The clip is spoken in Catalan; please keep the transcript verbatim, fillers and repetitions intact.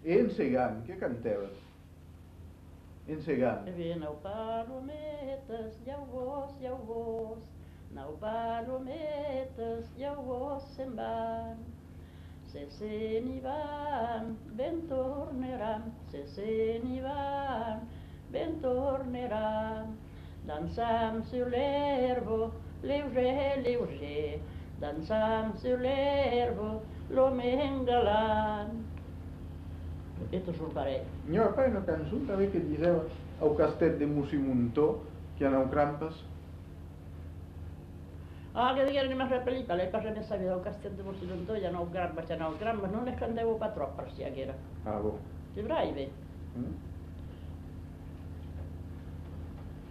I ensegant, què canteu? Ensegant. Veneu palometes, lleu-vos, lleu-vos, nau palometes, lleu-vos se'n van. Se se n'hi van, ben tornaran, se se n'hi van, ben tornaran. Dansam sur l'herbe, lleuger, lleuger, dansam sur l'herbe, l'home galant. Esto és un parell. Jo, fa una cançó també que disseu al castet de Musimuntó, que hi ha crampes. Ah, que digueren més repelita, l'he passat més sabia del castet de Musimuntó, hi ha nou grambes, hi ha nou grambes, no les canteu per trop, per si hi haguera. Ah, bo. Si brai bé. Mm?